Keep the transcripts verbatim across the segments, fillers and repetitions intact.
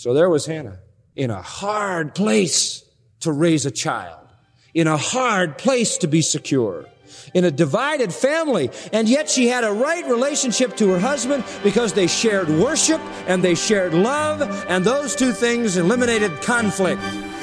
So there was Hannah in a hard place to raise a child, in a hard place to be secure, in a divided family, and yet she had a right relationship to her husband because they shared worship and they shared love, and those two things eliminated conflict.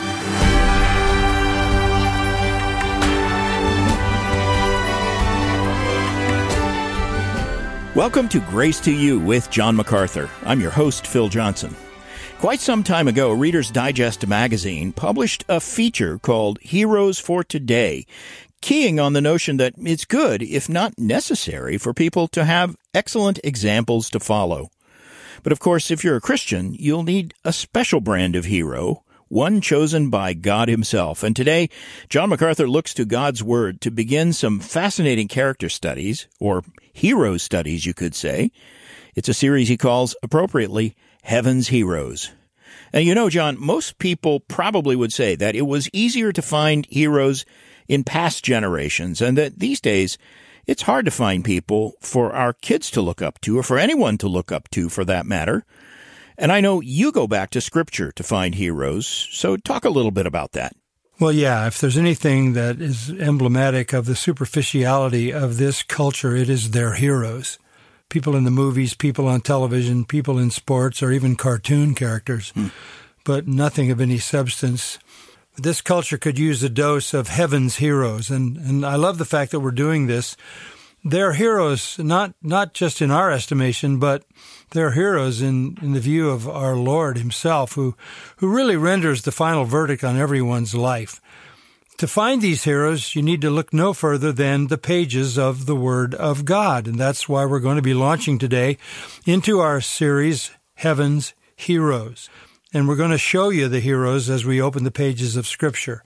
Welcome to Grace to You with John MacArthur. I'm your host, Phil Johnson. Quite some time ago, Reader's Digest magazine published a feature called Heroes for Today, keying on the notion that it's good, if not necessary, for people to have excellent examples to follow. But of course, if you're a Christian, you'll need a special brand of hero, one chosen by God himself. And today, John MacArthur looks to God's Word to begin some fascinating character studies, or hero studies, you could say. It's a series he calls, appropriately, Heaven's Heroes. And you know, John, most people probably would say that it was easier to find heroes in past generations, and that these days it's hard to find people for our kids to look up to, or for anyone to look up to for that matter. And I know you go back to Scripture to find heroes, so talk a little bit about that. Well, yeah, if there's anything that is emblematic of the superficiality of this culture, it is their heroes. People in the movies, people on television, people in sports, or even cartoon characters, hmm. but nothing of any substance. This culture could use a dose of heaven's heroes, and, and I love the fact that we're doing this. They're heroes, not not just in our estimation, but they're heroes in, in the view of our Lord himself, who, who really renders the final verdict on everyone's life. To find these heroes, you need to look no further than the pages of the Word of God, and that's why we're going to be launching today into our series, Heaven's Heroes. And we're going to show you the heroes as we open the pages of Scripture.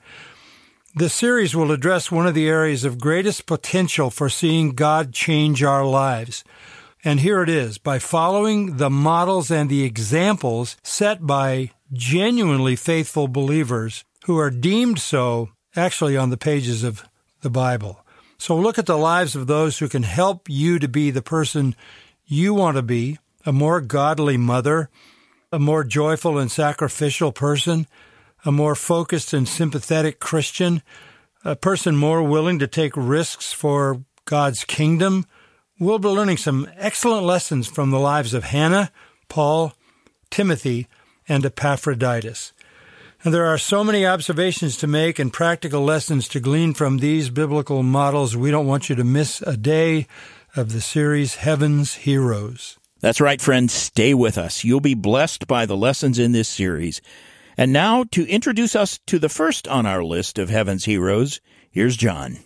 This series will address one of the areas of greatest potential for seeing God change our lives. And here it is, by following the models and the examples set by genuinely faithful believers who are deemed so actually on the pages of the Bible. So look at the lives of those who can help you to be the person you want to be, a more godly mother, a more joyful and sacrificial person, a more focused and sympathetic Christian, a person more willing to take risks for God's kingdom. We'll be learning some excellent lessons from the lives of Hannah, Paul, Timothy, and Epaphroditus. And there are so many observations to make and practical lessons to glean from these biblical models. We don't want you to miss a day of the series Heaven's Heroes. That's right, friends. Stay with us. You'll be blessed by the lessons in this series. And now, to introduce us to the first on our list of Heaven's Heroes, here's John.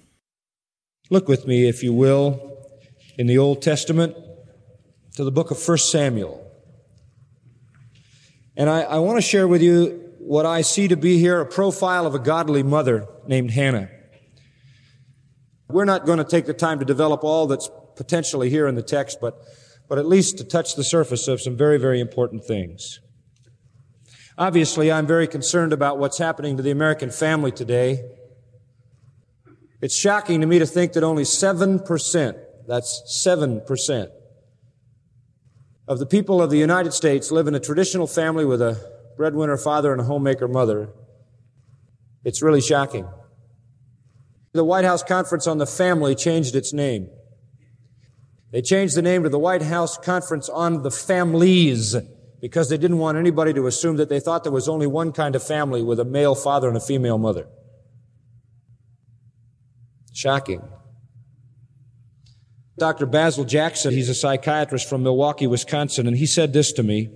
Look with me, if you will, in the Old Testament to the book of First Samuel. And I, I want to share with you what I see to be here, a profile of a godly mother named Hannah. We're not going to take the time to develop all that's potentially here in the text, but, but at least to touch the surface of some very, very important things. Obviously, I'm very concerned about what's happening to the American family today. It's shocking to me to think that only seven percent, that's seven percent, of the people of the United States live in a traditional family with a breadwinner father and a homemaker mother. It's really shocking. The White House Conference on the Family changed its name. They changed the name to the White House Conference on the Families because they didn't want anybody to assume that they thought there was only one kind of family with a male father and a female mother. Shocking. Doctor Basil Jackson, he's a psychiatrist from Milwaukee, Wisconsin, and he said this to me.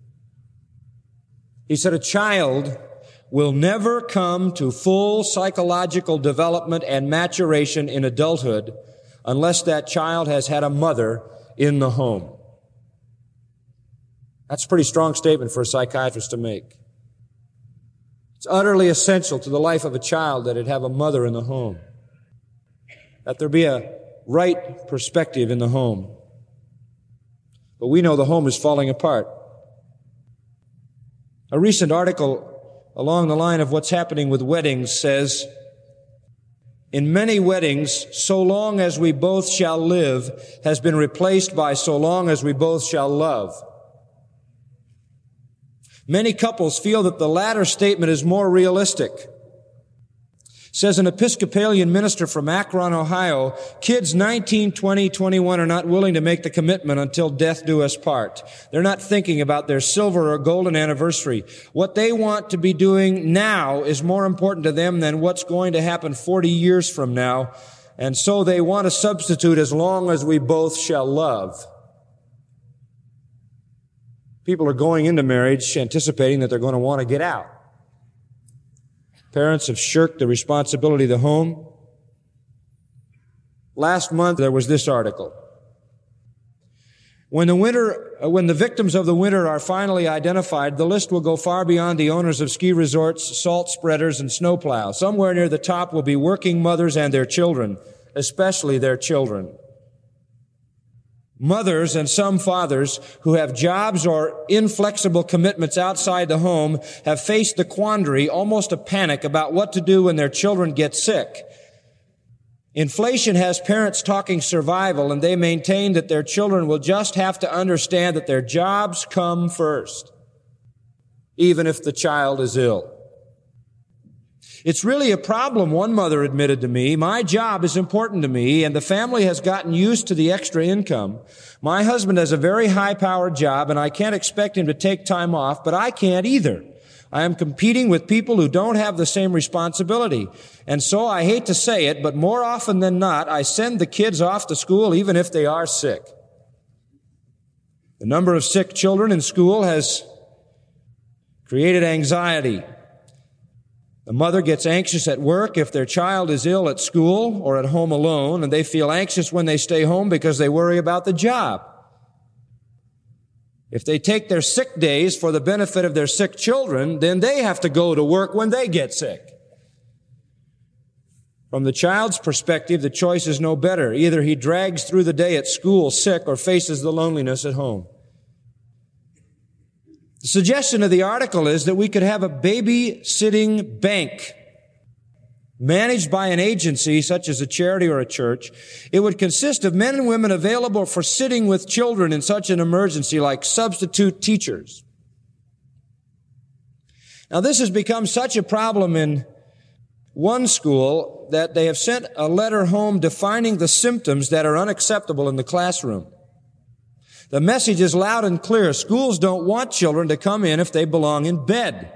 He said, a child will never come to full psychological development and maturation in adulthood unless that child has had a mother in the home. That's a pretty strong statement for a psychiatrist to make. It's utterly essential to the life of a child that it have a mother in the home, that there be a right perspective in the home. But we know the home is falling apart. A recent article along the line of what's happening with weddings says, in many weddings, so long as we both shall live has been replaced by so long as we both shall love. Many couples feel that the latter statement is more realistic. Says an Episcopalian minister from Akron, Ohio, kids nineteen, twenty, twenty-one are not willing to make the commitment until death do us part. They're not thinking about their silver or golden anniversary. What they want to be doing now is more important to them than what's going to happen forty years from now. And so they want to substitute as long as we both shall love. People are going into marriage anticipating that they're going to want to get out. Parents have shirked the responsibility of the home. Last month, there was this article. When the winter, when the victims of the winter are finally identified, the list will go far beyond the owners of ski resorts, salt spreaders, and snowplows. Somewhere near the top will be working mothers and their children, especially their children. Mothers and some fathers who have jobs or inflexible commitments outside the home have faced the quandary, almost a panic, about what to do when their children get sick. Inflation has parents talking survival, and they maintain that their children will just have to understand that their jobs come first, even if the child is ill. It's really a problem, one mother admitted to me. My job is important to me, and the family has gotten used to the extra income. My husband has a very high-powered job, and I can't expect him to take time off, but I can't either. I am competing with people who don't have the same responsibility. And so I hate to say it, but more often than not, I send the kids off to school even if they are sick. The number of sick children in school has created anxiety. The mother gets anxious at work if their child is ill at school or at home alone, and they feel anxious when they stay home because they worry about the job. If they take their sick days for the benefit of their sick children, then they have to go to work when they get sick. From the child's perspective, the choice is no better. Either he drags through the day at school sick or faces the loneliness at home. The suggestion of the article is that we could have a babysitting bank managed by an agency such as a charity or a church. It would consist of men and women available for sitting with children in such an emergency, like substitute teachers. Now, this has become such a problem in one school that they have sent a letter home defining the symptoms that are unacceptable in the classroom. The message is loud and clear. Schools don't want children to come in if they belong in bed.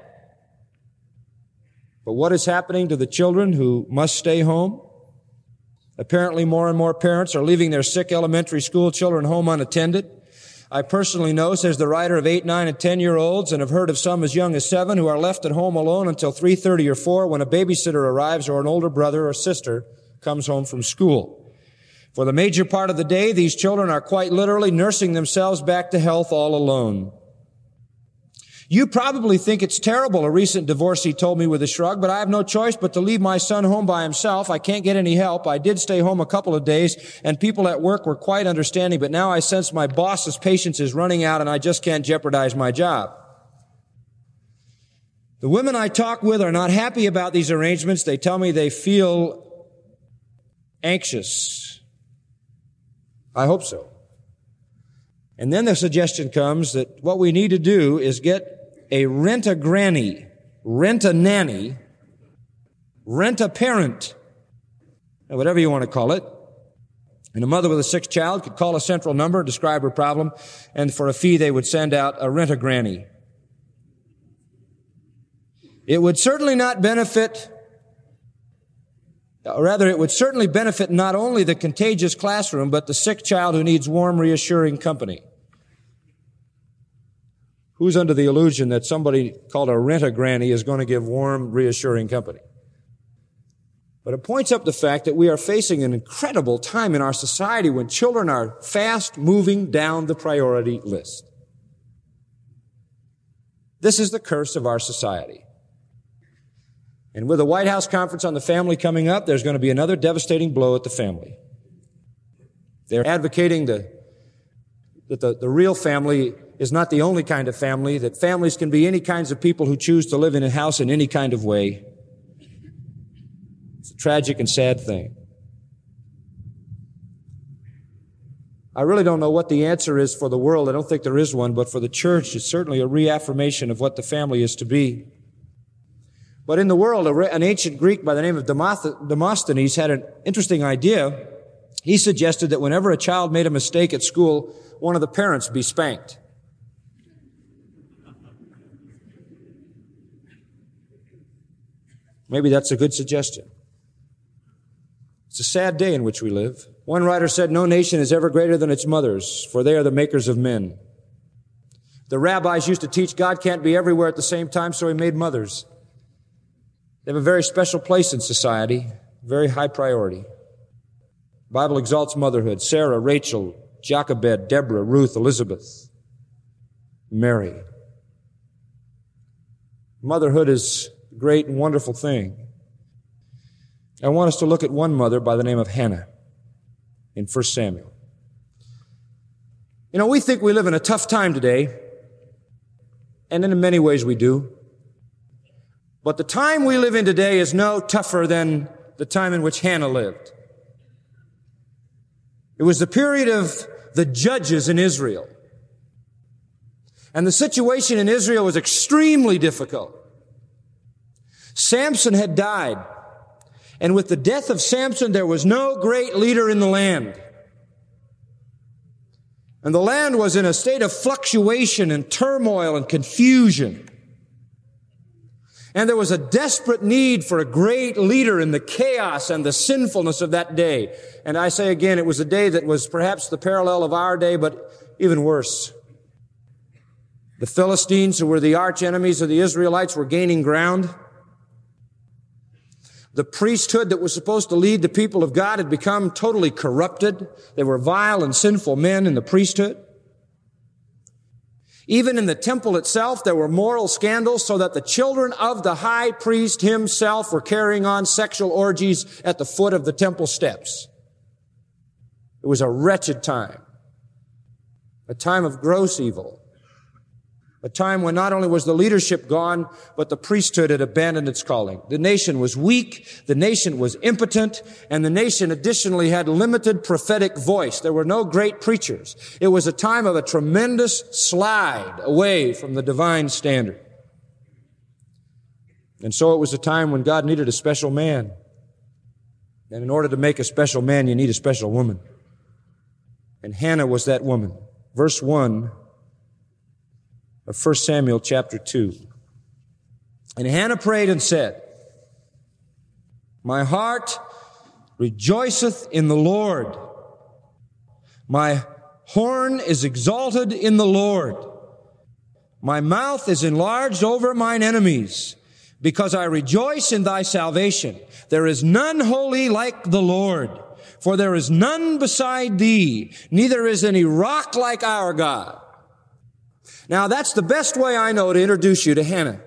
But what is happening to the children who must stay home? Apparently, more and more parents are leaving their sick elementary school children home unattended. I personally know, says the writer, of eight, nine, and ten-year-olds, and have heard of some as young as seven who are left at home alone until three thirty or four when a babysitter arrives or an older brother or sister comes home from school. For the major part of the day, these children are quite literally nursing themselves back to health all alone. You probably think it's terrible, a recent divorcee told me with a shrug, but I have no choice but to leave my son home by himself. I can't get any help. I did stay home a couple of days, and people at work were quite understanding, but now I sense my boss's patience is running out, and I just can't jeopardize my job. The women I talk with are not happy about these arrangements. They tell me they feel anxious. I hope so. And then the suggestion comes that what we need to do is get a rent-a-granny, rent-a-nanny, rent-a-parent, whatever you want to call it. And a mother with a sick child could call a central number, describe her problem, and for a fee they would send out a rent-a-granny. It would certainly not benefit, or rather it would certainly benefit not only the contagious classroom, but the sick child who needs warm, reassuring company. Who's under the illusion that somebody called a rent-a-granny is going to give warm, reassuring company? But it points up the fact that we are facing an incredible time in our society when children are fast moving down the priority list. This is the curse of our society. And with the White House conference on the family coming up, there's going to be another devastating blow at the family. They're advocating the, that the, the real family is not the only kind of family, that families can be any kinds of people who choose to live in a house in any kind of way. It's a tragic and sad thing. I really don't know what the answer is for the world. I don't think there is one, but for the church, it's certainly a reaffirmation of what the family is to be. But in the world, an ancient Greek by the name of Demosthenes had an interesting idea. He suggested that whenever a child made a mistake at school, one of the parents be spanked. Maybe that's a good suggestion. It's a sad day in which we live. One writer said, "No nation is ever greater than its mothers, for they are the makers of men." The rabbis used to teach God can't be everywhere at the same time, so he made mothers. They have a very special place in society, very high priority. The Bible exalts motherhood. Sarah, Rachel, Jochebed, Deborah, Ruth, Elizabeth, Mary. Motherhood is a great and wonderful thing. I want us to look at one mother by the name of Hannah in First Samuel. You know, we think we live in a tough time today, and in many ways we do. But the time we live in today is no tougher than the time in which Hannah lived. It was the period of the judges in Israel. And the situation in Israel was extremely difficult. Samson had died. And with the death of Samson, there was no great leader in the land. And the land was in a state of fluctuation and turmoil and confusion. And there was a desperate need for a great leader in the chaos and the sinfulness of that day. And I say again, it was a day that was perhaps the parallel of our day, but even worse. The Philistines, who were the arch enemies of the Israelites, were gaining ground. The priesthood that was supposed to lead the people of God had become totally corrupted. They were vile and sinful men in the priesthood. Even in the temple itself, there were moral scandals so that the children of the high priest himself were carrying on sexual orgies at the foot of the temple steps. It was a wretched time, a time of gross evil, a time when not only was the leadership gone, but the priesthood had abandoned its calling. The nation was weak, the nation was impotent, and the nation additionally had limited prophetic voice. There were no great preachers. It was a time of a tremendous slide away from the divine standard. And so it was a time when God needed a special man. And in order to make a special man, you need a special woman. And Hannah was that woman. Verse one of First Samuel chapter two. And Hannah prayed and said, "My heart rejoiceth in the Lord. My horn is exalted in the Lord. My mouth is enlarged over mine enemies, because I rejoice in thy salvation. There is none holy like the Lord, for there is none beside thee, neither is any rock like our God." Now, that's the best way I know to introduce you to Hannah.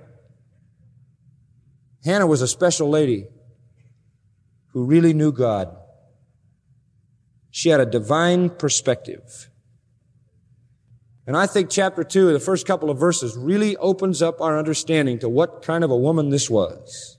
Hannah was a special lady who really knew God. She had a divine perspective. And I think chapter two, the first couple of verses, really opens up our understanding to what kind of a woman this was.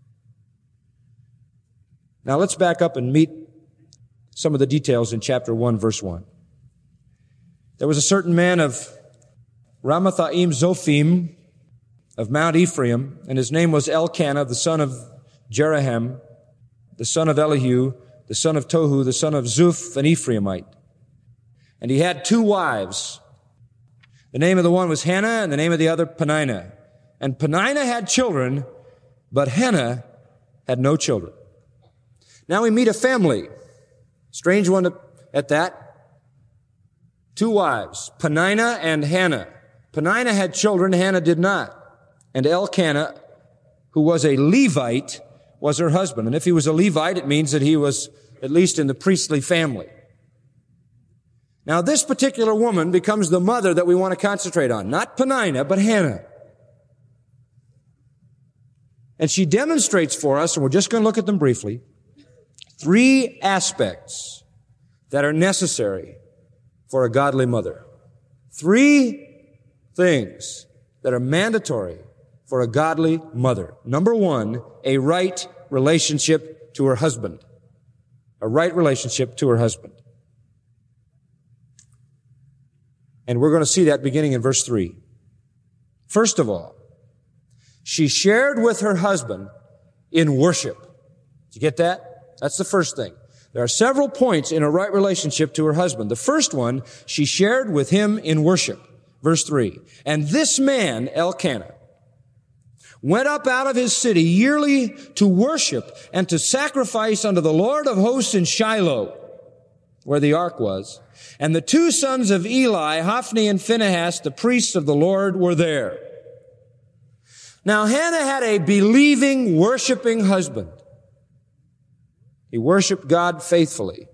Now, let's back up and meet some of the details in chapter one, verse one. There was a certain man of Ramathaim Zophim of Mount Ephraim, and his name was Elkanah, the son of Jeraham, the son of Elihu, the son of Tohu, the son of Zuph, an Ephraimite. And he had two wives. The name of the one was Hannah, and the name of the other Peninnah. And Peninnah had children, but Hannah had no children. Now we meet a family. Strange one at that. Two wives, Peninnah and Hannah. Peninnah had children, Hannah did not. And Elkanah, who was a Levite, was her husband. And if he was a Levite, it means that he was at least in the priestly family. Now, this particular woman becomes the mother that we want to concentrate on. Not Peninnah, but Hannah. And she demonstrates for us, and we're just going to look at them briefly, three aspects that are necessary for a godly mother. Three things that are mandatory for a godly mother. Number one, a right relationship to her husband. A right relationship to her husband. And we're going to see that beginning in verse three. First of all, she shared with her husband in worship. Did you get that? That's the first thing. There are several points in a right relationship to her husband. The first one, she shared with him in worship. Verse three. And this man, Elkanah, went up out of his city yearly to worship and to sacrifice unto the Lord of hosts in Shiloh, where the ark was. And the two sons of Eli, Hophni and Phinehas, the priests of the Lord, were there. Now Hannah had a believing, worshiping husband. He worshiped God faithfully.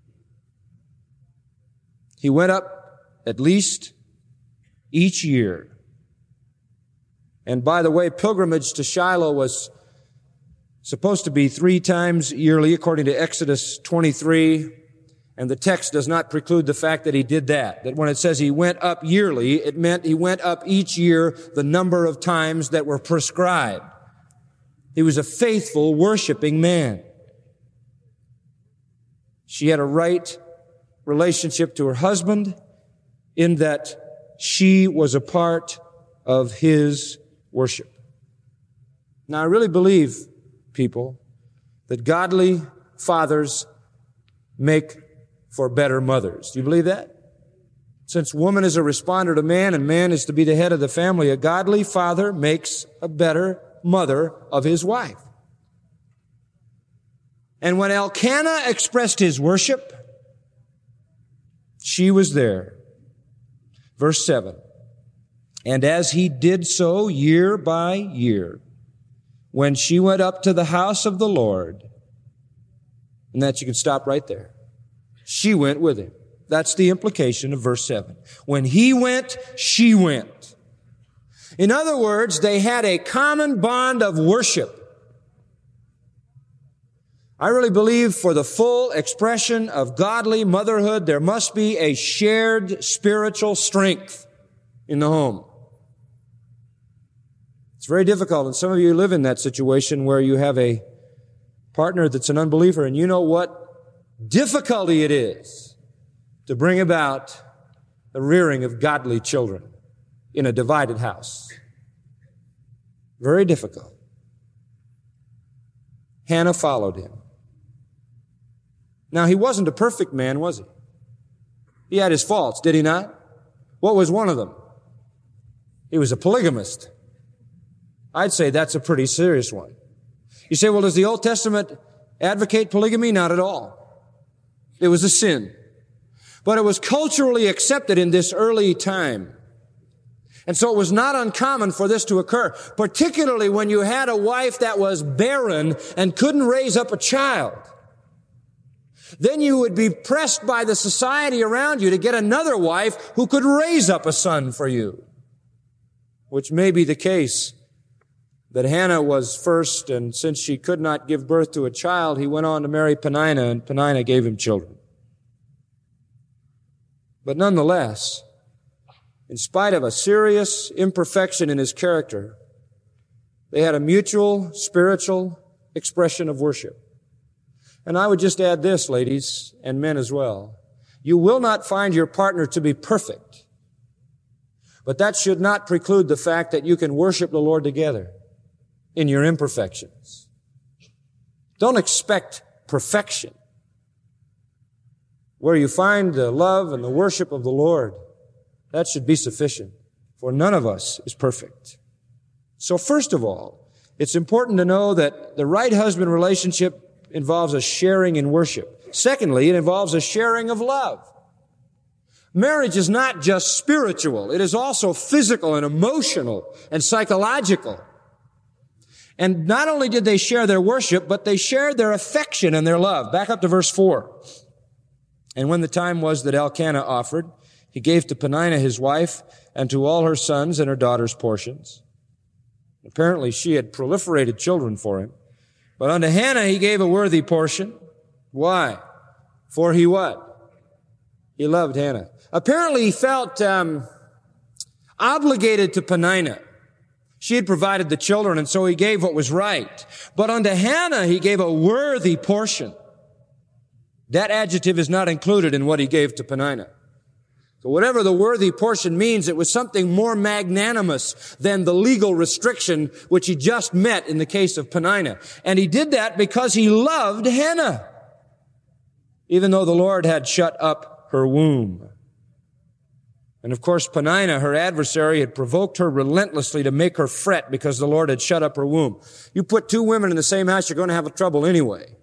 He went up at least each year. And by the way, pilgrimage to Shiloh was supposed to be three times yearly, according to Exodus twenty-three. And the text does not preclude the fact that he did that. That when it says he went up yearly, it meant he went up each year the number of times that were prescribed. He was a faithful, worshiping man. She had a right relationship to her husband in that she was a part of his worship. Now, I really believe, people, that godly fathers make for better mothers. Do you believe that? Since woman is a responder to man and man is to be the head of the family, a godly father makes a better mother of his wife. And when Elkanah expressed his worship, she was there. Verse seven. And as he did so year by year, when she went up to the house of the Lord, and that you can stop right there. She went with him. That's the implication of verse seven. When he went, she went. In other words, they had a common bond of worship. I really believe for the full expression of godly motherhood, there must be a shared spiritual strength in the home. It's very difficult, and some of you live in that situation where you have a partner that's an unbeliever, and you know what difficulty it is to bring about the rearing of godly children in a divided house. Very difficult. Hannah followed him. Now, he wasn't a perfect man, was he? He had his faults, did he not? What was one of them? He was a polygamist. I'd say that's a pretty serious one. You say, well, does the Old Testament advocate polygamy? Not at all. It was a sin. But it was culturally accepted in this early time. And so it was not uncommon for this to occur, particularly when you had a wife that was barren and couldn't raise up a child. Then you would be pressed by the society around you to get another wife who could raise up a son for you, which may be the case that Hannah was first, and since she could not give birth to a child, he went on to marry Peninnah, and Peninnah gave him children. But nonetheless, in spite of a serious imperfection in his character, they had a mutual spiritual expression of worship. And I would just add this, ladies and men as well. You will not find your partner to be perfect, but that should not preclude the fact that you can worship the Lord together in your imperfections. Don't expect perfection. Where you find the love and the worship of the Lord, that should be sufficient, for none of us is perfect. So first of all, it's important to know that the right husband relationship involves a sharing in worship. Secondly, it involves a sharing of love. Marriage is not just spiritual. It is also physical and emotional and psychological. And not only did they share their worship, but they shared their affection and their love. Back up to verse four. And when the time was that Elkanah offered, he gave to Peninnah his wife and to all her sons and her daughters portions. Apparently she had proliferated children for him. But unto Hannah he gave a worthy portion. Why? For he what? He loved Hannah. Apparently he felt um, obligated to Peninnah. She had provided the children, and so he gave what was right. But unto Hannah he gave a worthy portion. That adjective is not included in what he gave to Peninnah. So whatever the worthy portion means, it was something more magnanimous than the legal restriction which he just met in the case of Peninnah. And he did that because he loved Hannah, even though the Lord had shut up her womb. And of course, Peninnah, her adversary, had provoked her relentlessly to make her fret because the Lord had shut up her womb. You put two women in the same house, you're going to have trouble anyway.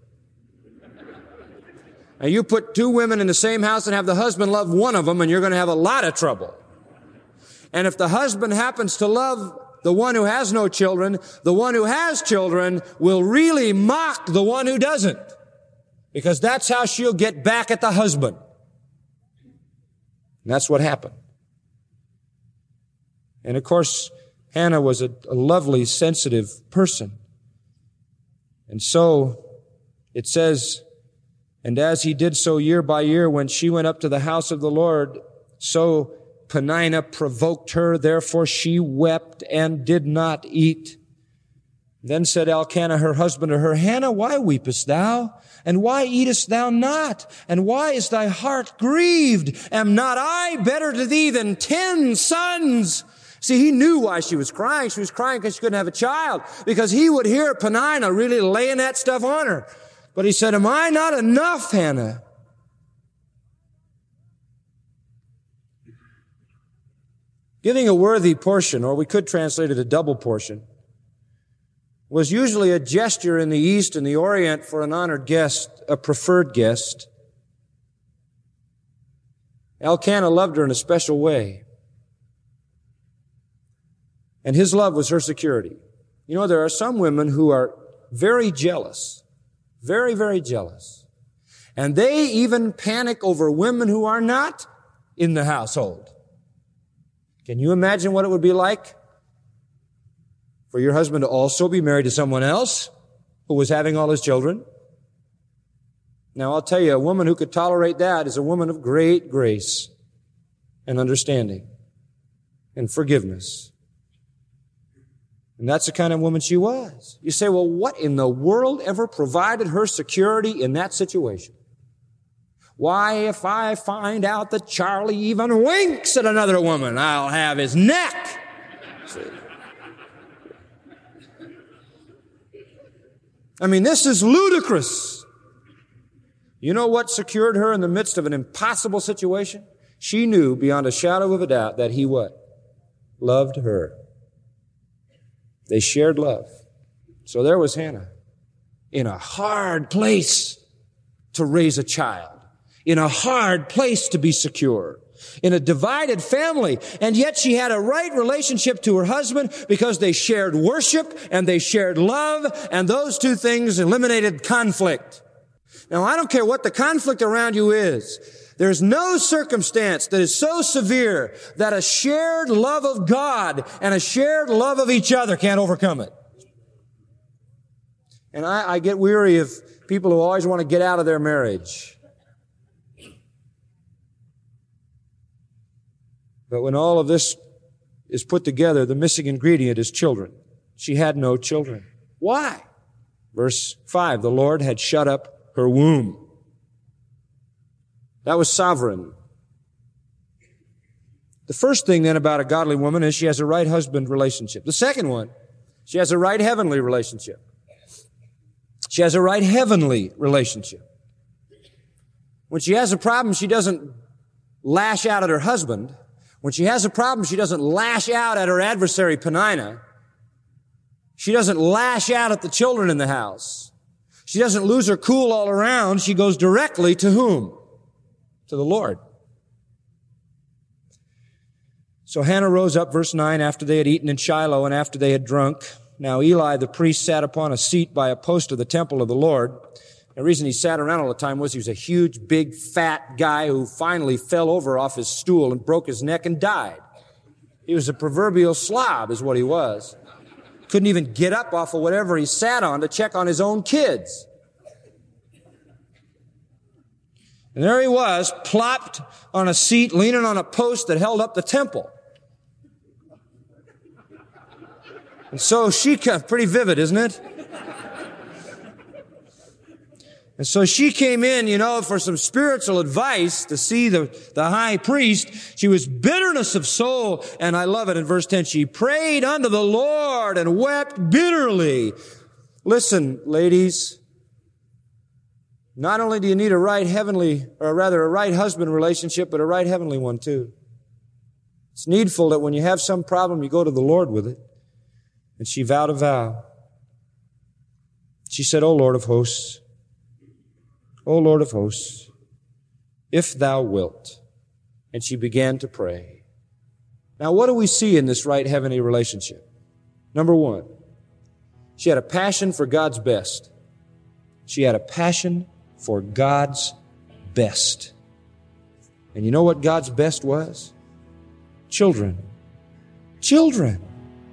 Now, you put two women in the same house and have the husband love one of them, and you're going to have a lot of trouble. And if the husband happens to love the one who has no children, the one who has children will really mock the one who doesn't, because that's how she'll get back at the husband. And that's what happened. And of course, Hannah was a, a lovely, sensitive person. And so it says, and as he did so year by year, when she went up to the house of the Lord, so Peninnah provoked her, therefore she wept and did not eat. Then said Elkanah, her husband, to her, Hannah, why weepest thou? And why eatest thou not? And why is thy heart grieved? Am not I better to thee than ten sons? See, he knew why she was crying. She was crying because she couldn't have a child, because he would hear Peninnah really laying that stuff on her. But he said, am I not enough, Hannah? Giving a worthy portion, or we could translate it a double portion, was usually a gesture in the East and the Orient for an honored guest, a preferred guest. Elkanah loved her in a special way. And his love was her security. You know, there are some women who are very jealous. Very, very jealous. And they even panic over women who are not in the household. Can you imagine what it would be like for your husband to also be married to someone else who was having all his children? Now, I'll tell you, a woman who could tolerate that is a woman of great grace and understanding and forgiveness. And that's the kind of woman she was. You say, well, what in the world ever provided her security in that situation? Why, if I find out that Charlie even winks at another woman, I'll have his neck. See? I mean, this is ludicrous. You know what secured her in the midst of an impossible situation? She knew beyond a shadow of a doubt that he what? Loved her. They shared love. So there was Hannah in a hard place to raise a child, in a hard place to be secure, in a divided family. And yet she had a right relationship to her husband because they shared worship and they shared love, and those two things eliminated conflict. Now, I don't care what the conflict around you is. There's no circumstance that is so severe that a shared love of God and a shared love of each other can't overcome it. And I, I get weary of people who always want to get out of their marriage. But when all of this is put together, the missing ingredient is children. She had no children. Why? Verse five, the Lord had shut up her womb. That was sovereign. The first thing then about a godly woman is she has a right husband relationship. The second one, she has a right heavenly relationship. She has a right heavenly relationship. When she has a problem, she doesn't lash out at her husband. When she has a problem, she doesn't lash out at her adversary, Peninnah. She doesn't lash out at the children in the house. She doesn't lose her cool all around. She goes directly to whom? To the Lord. So Hannah rose up, verse nine, after they had eaten in Shiloh and after they had drunk. Now Eli the priest sat upon a seat by a post of the temple of the Lord. The reason he sat around all the time was he was a huge, big, fat guy who finally fell over off his stool and broke his neck and died. He was a proverbial slob is what he was. Couldn't even get up off of whatever he sat on to check on his own kids. And there he was, plopped on a seat, leaning on a post that held up the temple. And so she got pretty vivid, isn't it? And so she came in, you know, for some spiritual advice to see the, the high priest. She was bitterness of soul. And I love it in verse ten. She prayed unto the Lord and wept bitterly. Listen, ladies, not only do you need a right heavenly, or rather a right husband relationship, but a right heavenly one too. It's needful that when you have some problem, you go to the Lord with it. And she vowed a vow. She said, O Lord of hosts, O Lord of hosts, if thou wilt. And she began to pray. Now, what do we see in this right heavenly relationship? Number one, she had a passion for God's best. She had a passion for God's best. And you know what God's best was? Children. Children.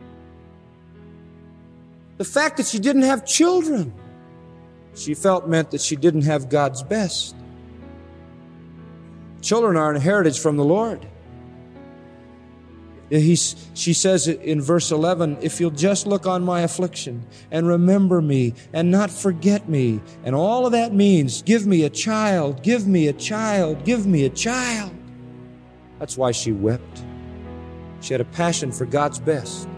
The fact that she didn't have children, she felt meant that she didn't have God's best. Children are an heritage from the Lord. He's, she says in verse eleven, if you'll just look on my affliction and remember me and not forget me. And all of that means, give me a child, give me a child, give me a child. That's why she wept. She had a passion for God's best.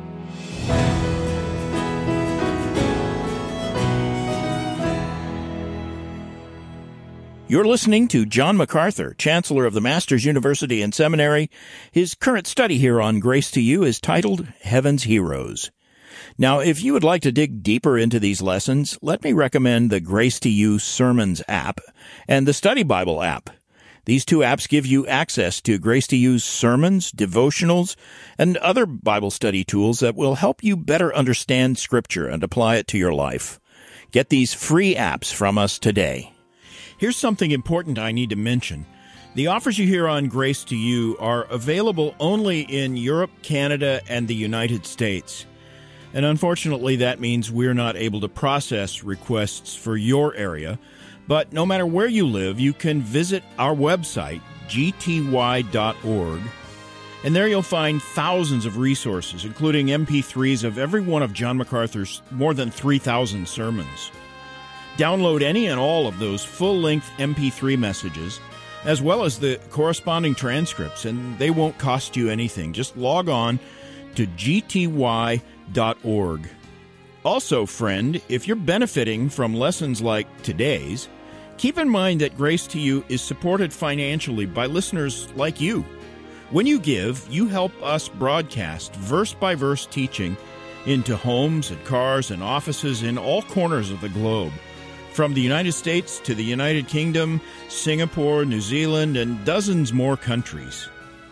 You're listening to John MacArthur, Chancellor of the Masters University and Seminary. His current study here on Grace to You is titled Heaven's Heroes. Now, if you would like to dig deeper into these lessons, let me recommend the Grace to You Sermons app and the Study Bible app. These two apps give you access to Grace to You's sermons, devotionals, and other Bible study tools that will help you better understand Scripture and apply it to your life. Get these free apps from us today. Here's something important I need to mention. The offers you hear on Grace to You are available only in Europe, Canada, and the United States. And unfortunately, that means we're not able to process requests for your area. But no matter where you live, you can visit our website, g t y dot org, and there you'll find thousands of resources, including M P threes of every one of John MacArthur's more than three thousand sermons. Download any and all of those full-length M P three messages, as well as the corresponding transcripts, and they won't cost you anything. Just log on to g t y dot org. Also, friend, if you're benefiting from lessons like today's, keep in mind that Grace to You is supported financially by listeners like you. When you give, you help us broadcast verse-by-verse teaching into homes and cars and offices in all corners of the globe, from the United States to the United Kingdom, Singapore, New Zealand, and dozens more countries.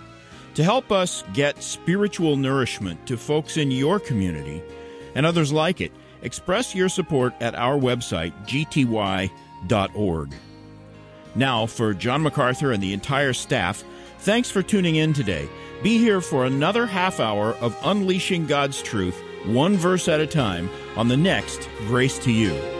To help us get spiritual nourishment to folks in your community and others like it, express your support at our website, g t y dot org. Now, for John MacArthur and the entire staff, thanks for tuning in today. Be here for another half hour of unleashing God's truth, one verse at a time, on the next Grace to You.